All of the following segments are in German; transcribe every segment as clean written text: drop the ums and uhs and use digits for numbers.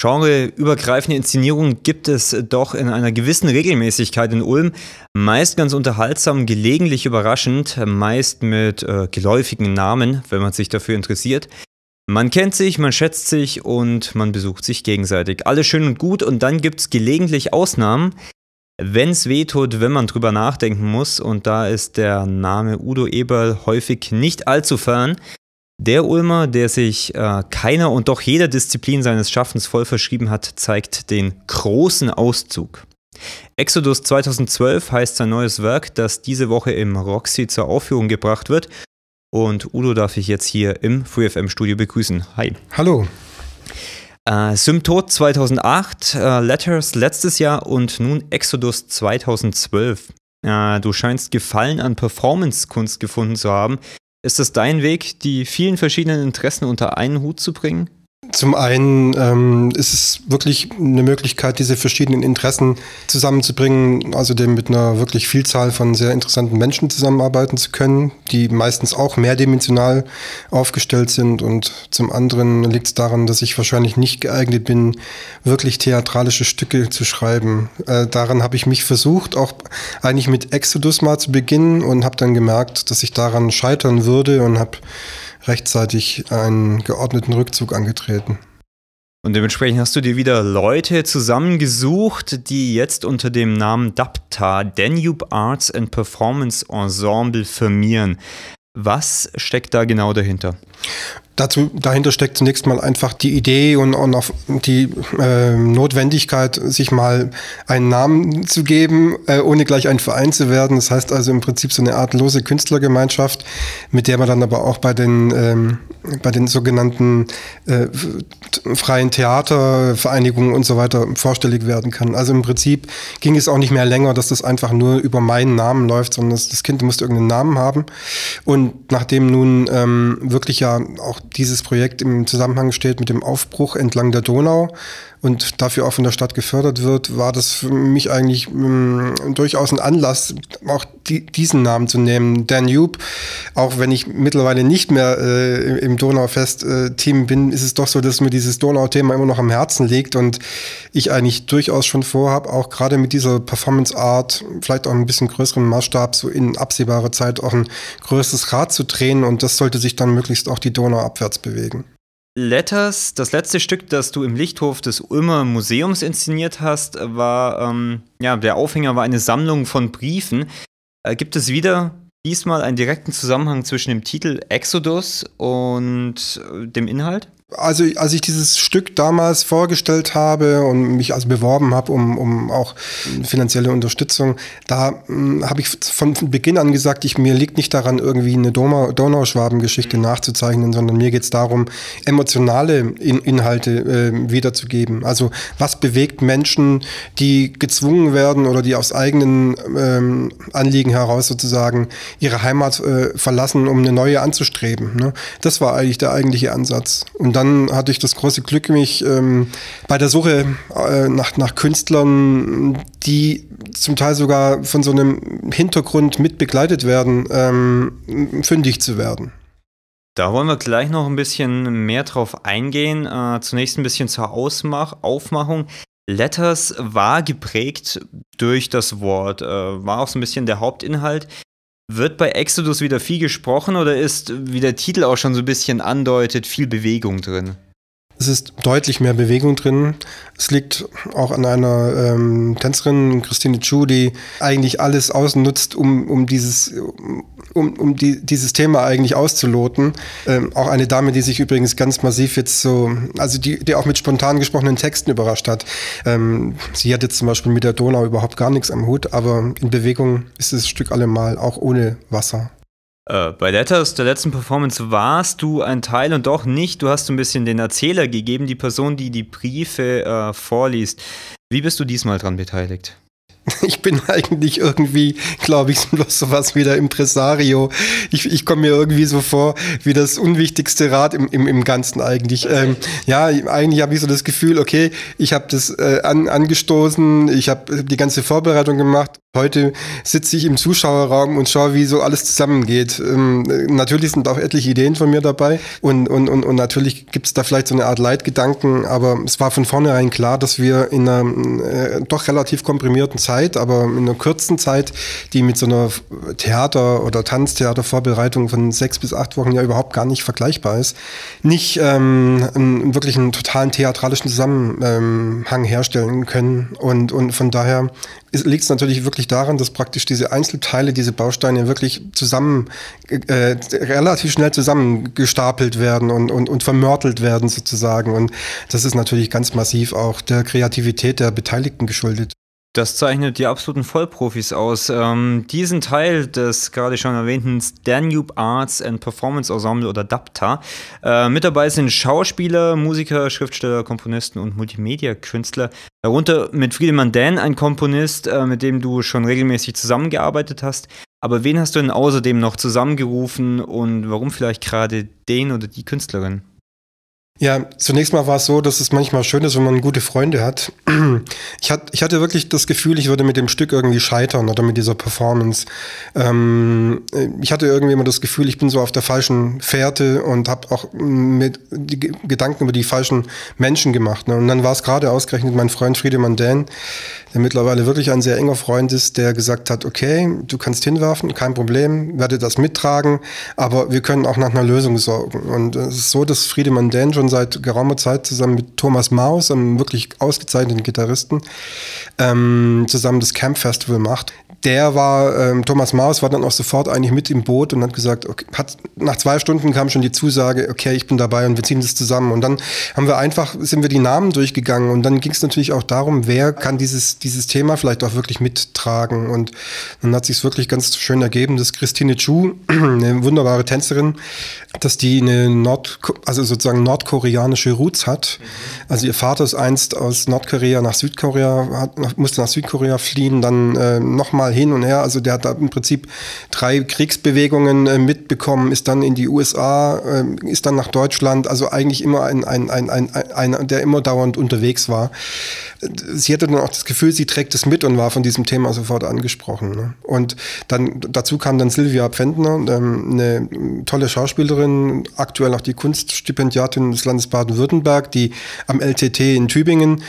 Genreübergreifende Inszenierungen gibt es doch in einer gewissen Regelmäßigkeit in Ulm. Meist ganz unterhaltsam, gelegentlich überraschend, meist mit geläufigen Namen, wenn man sich dafür interessiert. Man kennt sich, man schätzt sich und man besucht sich gegenseitig. Alles schön und gut und dann gibt es gelegentlich Ausnahmen, wenn es weh tut, wenn man drüber nachdenken muss. Und da ist der Name Udo Eberl häufig nicht allzu fern. Der Ulmer, der sich keiner und doch jeder Disziplin seines Schaffens voll verschrieben hat, zeigt den großen Auszug. Exodus 2012 heißt sein neues Werk, das diese Woche im Roxy zur Aufführung gebracht wird. Und Udo darf ich jetzt hier im FreeFM-Studio begrüßen. Hi. Hallo. Symptot 2008, Letters letztes Jahr und nun Exodus 2012. Du scheinst Gefallen an Performance-Kunst gefunden zu haben. Ist das dein Weg, die vielen verschiedenen Interessen unter einen Hut zu bringen? Zum einen ist es wirklich eine Möglichkeit, diese verschiedenen Interessen zusammenzubringen, außerdem mit einer wirklich Vielzahl von sehr interessanten Menschen zusammenarbeiten zu können, die meistens auch mehrdimensional aufgestellt sind. Und zum anderen liegt es daran, dass ich wahrscheinlich nicht geeignet bin, wirklich theatralische Stücke zu schreiben. Daran habe ich mich versucht, auch eigentlich mit Exodus mal zu beginnen und habe dann gemerkt, dass ich daran scheitern würde und habe rechtzeitig einen geordneten Rückzug angetreten. Und dementsprechend hast du dir wieder Leute zusammengesucht, die jetzt unter dem Namen DAPTA, Danube Arts and Performance Ensemble, firmieren. Was steckt da genau dahinter? Dahinter steckt zunächst mal einfach die Idee und auch die Notwendigkeit, sich mal einen Namen zu geben, ohne gleich ein Verein zu werden. Das heißt also im Prinzip so eine Art lose Künstlergemeinschaft, mit der man dann aber auch bei den sogenannten freien Theatervereinigungen und so weiter vorstellig werden kann. Also im Prinzip ging es auch nicht mehr länger, dass das einfach nur über meinen Namen läuft, sondern das Kind musste irgendeinen Namen haben. Und nachdem nun wirklich ja auch dieses Projekt im Zusammenhang steht mit dem Aufbruch entlang der Donau und dafür auch von der Stadt gefördert wird, war das für mich eigentlich durchaus ein Anlass, auch diesen Namen zu nehmen, Danube. Auch wenn ich mittlerweile nicht mehr im Donaufest-Team bin, ist es doch so, dass mir dieses Donau-Thema immer noch am Herzen liegt und ich eigentlich durchaus schon vorhabe, auch gerade mit dieser Performance-Art, vielleicht auch ein bisschen größeren Maßstab, so in absehbarer Zeit auch ein größeres Rad zu drehen und das sollte sich dann möglichst auch die Donau abwärts bewegen. Letters, das letzte Stück, das du im Lichthof des Ulmer Museums inszeniert hast, war, der Aufhänger war eine Sammlung von Briefen. Gibt es wieder diesmal einen direkten Zusammenhang zwischen dem Titel Exodus und dem Inhalt? Also als ich dieses Stück damals vorgestellt habe und mich also beworben habe um auch finanzielle Unterstützung, da habe ich von Beginn an gesagt, mir liegt nicht daran, irgendwie eine Donauschwaben-Geschichte nachzuzeichnen, sondern mir geht es darum, emotionale Inhalte wiederzugeben. Also was bewegt Menschen, die gezwungen werden oder die aus eigenen Anliegen heraus sozusagen ihre Heimat verlassen, um eine neue anzustreben. Ne? Das war eigentlich der eigentliche Ansatz. Und dann hatte ich das große Glück, mich bei der Suche nach Künstlern, die zum Teil sogar von so einem Hintergrund mit begleitet werden, fündig zu werden. Da wollen wir gleich noch ein bisschen mehr drauf eingehen. Zunächst ein bisschen zur Aufmachung. Letters war geprägt durch das Wort, war auch so ein bisschen der Hauptinhalt. Wird bei Exodus wieder viel gesprochen oder ist, wie der Titel auch schon so ein bisschen andeutet, viel Bewegung drin? Es ist deutlich mehr Bewegung drin. Es liegt auch an einer Tänzerin, Christine Chu, die eigentlich alles ausnutzt, um dieses Thema eigentlich auszuloten. Auch eine Dame, die sich übrigens ganz massiv jetzt die auch mit spontan gesprochenen Texten überrascht hat. Sie hat jetzt zum Beispiel mit der Donau überhaupt gar nichts am Hut, aber in Bewegung ist das Stück allemal, auch ohne Wasser. Bei Letters, der letzten Performance, warst du ein Teil und doch nicht. Du hast ein bisschen den Erzähler gegeben, die Person, die die Briefe vorliest. Wie bist du diesmal dran beteiligt? Ich bin eigentlich irgendwie, glaube ich, bloß sowas wie der Impresario. Ich komme mir irgendwie so vor wie das unwichtigste Rad im Ganzen eigentlich. Eigentlich habe ich so das Gefühl, okay, ich habe das angestoßen, ich habe die ganze Vorbereitung gemacht. Heute sitze ich im Zuschauerraum und schaue, wie so alles zusammengeht. Natürlich sind auch etliche Ideen von mir dabei und natürlich gibt es da vielleicht so eine Art Leitgedanken, aber es war von vornherein klar, dass wir in einer doch relativ komprimierten Zeit, aber in einer kurzen Zeit, die mit so einer Theater- oder Tanztheatervorbereitung von 6 bis 8 Wochen ja überhaupt gar nicht vergleichbar ist, nicht wirklich einen totalen theatralischen Zusammenhang herstellen können und von daher liegt es natürlich wirklich daran, dass praktisch diese Einzelteile, diese Bausteine wirklich relativ schnell zusammengestapelt werden und vermörtelt werden sozusagen. Und das ist natürlich ganz massiv auch der Kreativität der Beteiligten geschuldet. Das zeichnet die absoluten Vollprofis aus. Diesen Teil des gerade schon erwähnten Danube Arts and Performance Ensemble oder DAPTA. Mit dabei sind Schauspieler, Musiker, Schriftsteller, Komponisten und Multimedia-Künstler. Darunter mit Friedemann Dähn, ein Komponist, mit dem du schon regelmäßig zusammengearbeitet hast. Aber wen hast du denn außerdem noch zusammengerufen und warum vielleicht gerade den oder die Künstlerin? Ja, zunächst mal war es so, dass es manchmal schön ist, wenn man gute Freunde hat. Ich hatte wirklich das Gefühl, ich würde mit dem Stück irgendwie scheitern oder mit dieser Performance. Ich hatte irgendwie immer das Gefühl, ich bin so auf der falschen Fährte und habe auch mit die Gedanken über die falschen Menschen gemacht. Ne? Und dann war es gerade ausgerechnet mein Freund Friedemann Dähn, der mittlerweile wirklich ein sehr enger Freund ist, der gesagt hat, okay, du kannst hinwerfen, kein Problem, werde das mittragen, aber wir können auch nach einer Lösung sorgen. Und es ist so, dass Friedemann Dähn schon seit geraumer Zeit zusammen mit Thomas Maus, einem wirklich ausgezeichneten Gitarristen, zusammen das Camp Festival macht. Thomas Maus war dann auch sofort eigentlich mit im Boot und hat gesagt, okay, nach 2 Stunden kam schon die Zusage, okay, ich bin dabei und wir ziehen das zusammen. Und dann sind wir die Namen durchgegangen und dann ging es natürlich auch darum, wer kann dieses Thema vielleicht auch wirklich mittragen. Und dann hat sich es wirklich ganz schön ergeben, dass Christine Chu, eine wunderbare Tänzerin, dass die eine sozusagen nordkoreanische Roots hat. Also ihr Vater ist einst aus Nordkorea nach Südkorea, musste nach Südkorea fliehen, dann nochmal hin und her. Also der hat da im Prinzip 3 Kriegsbewegungen mitbekommen, ist dann in die USA, ist dann nach Deutschland. Also eigentlich immer ein der immer dauernd unterwegs war. Sie hatte dann auch das Gefühl, sie trägt es mit und war von diesem Thema sofort angesprochen. Ne? Und dann dazu kam dann Silvia Pfändner, eine tolle Schauspielerin, aktuell auch die Kunststipendiatin des Landes Baden-Württemberg, die am LTT in Tübingen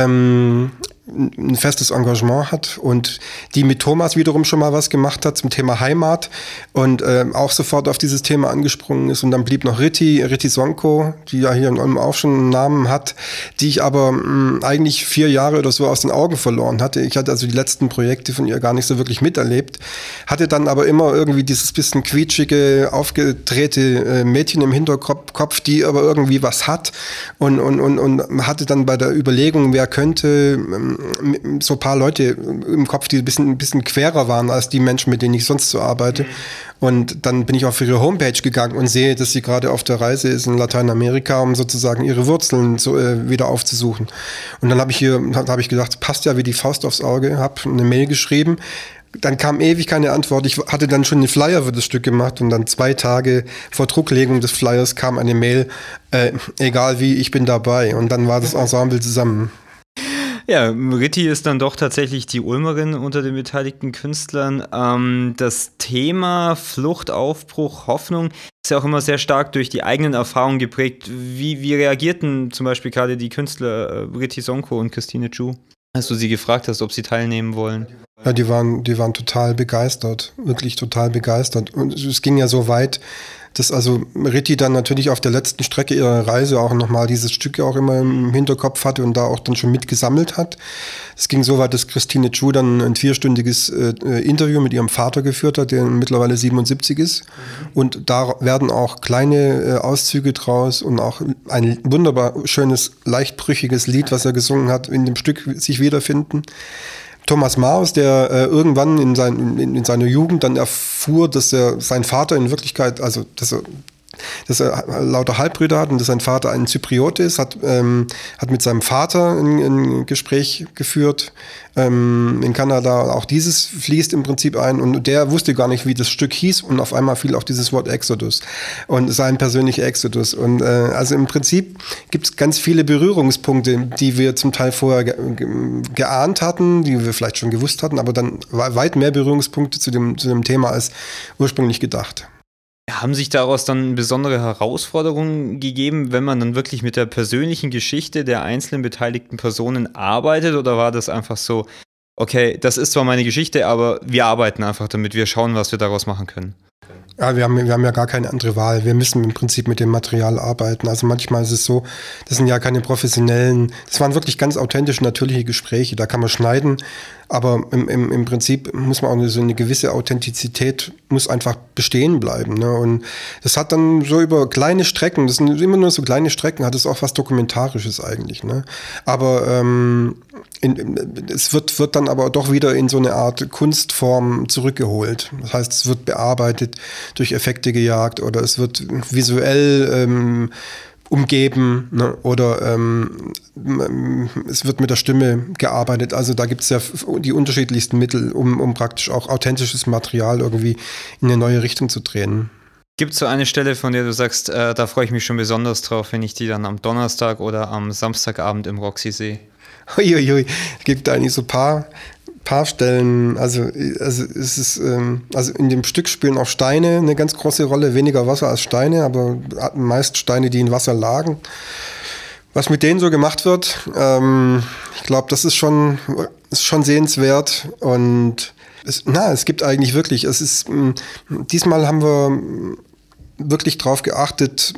ein festes Engagement hat und die mit Thomas wiederum schon mal was gemacht hat zum Thema Heimat und auch sofort auf dieses Thema angesprungen ist. Und dann blieb noch Ritti Sonko, die ja hier in Ulm auch schon einen Namen hat, die ich aber eigentlich 4 Jahre oder so aus den Augen verloren hatte. Ich hatte also die letzten Projekte von ihr gar nicht so wirklich miterlebt, hatte dann aber immer irgendwie dieses bisschen quietschige, aufgedrehte Mädchen im Hinterkopf, die aber irgendwie was hat und hatte dann bei der Überlegung, wer könnte so ein paar Leute im Kopf, die ein bisschen querer waren als die Menschen, mit denen ich sonst so arbeite. Und dann bin ich auf ihre Homepage gegangen und sehe, dass sie gerade auf der Reise ist in Lateinamerika, um sozusagen ihre Wurzeln wieder aufzusuchen. Und dann habe ich gedacht, passt ja wie die Faust aufs Auge, habe eine Mail geschrieben. Dann kam ewig keine Antwort. Ich hatte dann schon einen Flyer für das Stück gemacht und dann 2 Tage vor Drucklegung des Flyers kam eine Mail, egal wie, ich bin dabei. Und dann war das Ensemble zusammen. Ja, Ritti ist dann doch tatsächlich die Ulmerin unter den beteiligten Künstlern. Das Thema Flucht, Aufbruch, Hoffnung ist ja auch immer sehr stark durch die eigenen Erfahrungen geprägt. Wie reagierten zum Beispiel gerade die Künstler Ritti Sonko und Christine Chu, als du sie gefragt hast, ob sie teilnehmen wollen? Ja, die waren total begeistert, wirklich total begeistert. Und es ging ja so weit, dass also Ritti dann natürlich auf der letzten Strecke ihrer Reise auch nochmal dieses Stück auch immer im Hinterkopf hatte und da auch dann schon mitgesammelt hat. Es ging so weit, dass Christine Chu dann ein 4-stündiges Interview mit ihrem Vater geführt hat, der mittlerweile 77 ist. Und da werden auch kleine Auszüge draus und auch ein wunderbar schönes, leicht brüchiges Lied, was er gesungen hat, in dem Stück sich wiederfinden. Thomas Maus, der irgendwann in seiner Jugend dann erfuhr, dass er sein Vater in Wirklichkeit, also dass er dass er lauter Halbbrüder hat und dass sein Vater ein Zypriot ist, hat mit seinem Vater ein Gespräch geführt in Kanada. Auch dieses fließt im Prinzip ein und der wusste gar nicht, wie das Stück hieß und auf einmal fiel auch dieses Wort Exodus und sein persönlicher Exodus. Und also im Prinzip gibt es ganz viele Berührungspunkte, die wir zum Teil vorher geahnt hatten, die wir vielleicht schon gewusst hatten, aber dann weit mehr Berührungspunkte zu dem Thema als ursprünglich gedacht. Haben sich daraus dann besondere Herausforderungen gegeben, wenn man dann wirklich mit der persönlichen Geschichte der einzelnen beteiligten Personen arbeitet? Oder war das einfach so, okay, das ist zwar meine Geschichte, aber wir arbeiten einfach damit, wir schauen, was wir daraus machen können? Ja, wir haben ja gar keine andere Wahl. Wir müssen im Prinzip mit dem Material arbeiten. Also manchmal ist es so, das sind ja keine professionellen, das waren wirklich ganz authentische, natürliche Gespräche. Da kann man schneiden, aber im Prinzip muss man auch so eine gewisse Authentizität muss einfach bestehen bleiben. Ne? Und das hat dann so über kleine Strecken, das sind immer nur so kleine Strecken, hat es auch was Dokumentarisches eigentlich. Ne? Aber es wird dann aber doch wieder in so eine Art Kunstform zurückgeholt. Das heißt, es wird bearbeitet, durch Effekte gejagt oder es wird visuell umgeben, ne? Oder es wird mit der Stimme gearbeitet. Also da gibt es ja die unterschiedlichsten Mittel, um praktisch auch authentisches Material irgendwie in eine neue Richtung zu drehen. Gibt es so eine Stelle, von der du sagst, da freue ich mich schon besonders drauf, wenn ich die dann am Donnerstag oder am Samstagabend im Roxy sehe? Uiuiui, es gibt eigentlich so ein paar Stellen, also es ist, also in dem Stück spielen auch Steine eine ganz große Rolle, weniger Wasser als Steine, aber meist Steine, die in Wasser lagen. Was mit denen so gemacht wird, ich glaube, das ist schon sehenswert und es gibt eigentlich wirklich, diesmal haben wir wirklich drauf geachtet,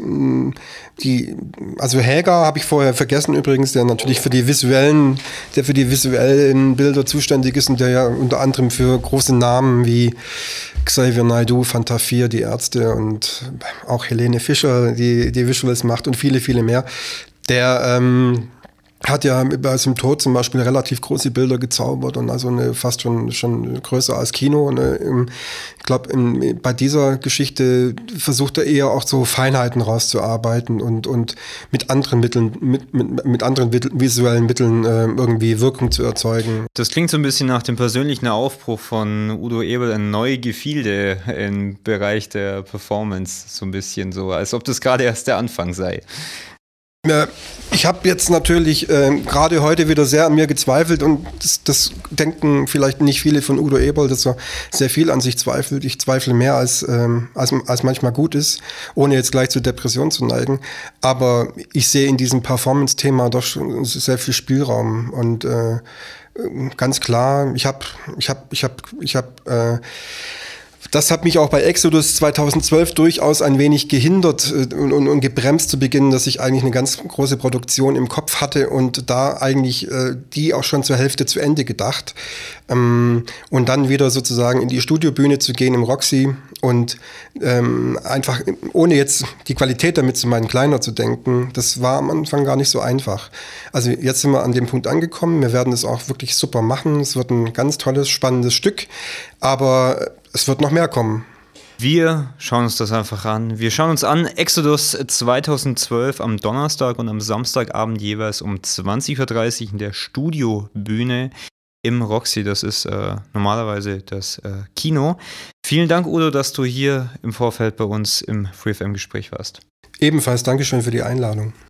also Häger habe ich vorher vergessen übrigens, der natürlich für die visuellen Bilder zuständig ist und der ja unter anderem für große Namen wie Xavier Naidoo, Fanta 4, die Ärzte und auch Helene Fischer, die Visuals macht und viele, viele mehr. Der hat ja bei seinem Tod zum Beispiel relativ große Bilder gezaubert und also fast schon größer als Kino. Und ich glaube, bei dieser Geschichte versucht er eher auch so Feinheiten rauszuarbeiten und mit anderen Mitteln, mit anderen visuellen Mitteln irgendwie Wirkung zu erzeugen. Das klingt so ein bisschen nach dem persönlichen Aufbruch von Udo Ebel, ein neue Gefilde im Bereich der Performance, so ein bisschen so, als ob das gerade erst der Anfang sei. Ich habe jetzt natürlich gerade heute wieder sehr an mir gezweifelt und das denken vielleicht nicht viele von Udo Ebel, dass er sehr viel an sich zweifelt. Ich zweifle mehr als manchmal gut ist, ohne jetzt gleich zur Depression zu neigen. Aber ich sehe in diesem Performance-Thema doch schon sehr viel Spielraum und ganz klar, das hat mich auch bei Exodus 2012 durchaus ein wenig gehindert und gebremst zu Beginn, dass ich eigentlich eine ganz große Produktion im Kopf hatte und da eigentlich die auch schon zur Hälfte zu Ende gedacht. Und dann wieder sozusagen in die Studiobühne zu gehen im Roxy und einfach, ohne jetzt die Qualität damit zu meinen, kleiner zu denken, das war am Anfang gar nicht so einfach. Also jetzt sind wir an dem Punkt angekommen, wir werden es auch wirklich super machen, es wird ein ganz tolles, spannendes Stück, aber es wird noch mehr kommen. Wir schauen uns das einfach an. Wir schauen uns an Exodus 2012 am Donnerstag und am Samstagabend jeweils um 20.30 Uhr in der Studiobühne im Roxy. Das ist normalerweise das Kino. Vielen Dank, Udo, dass du hier im Vorfeld bei uns im FreeFM-Gespräch warst. Ebenfalls Dankeschön für die Einladung.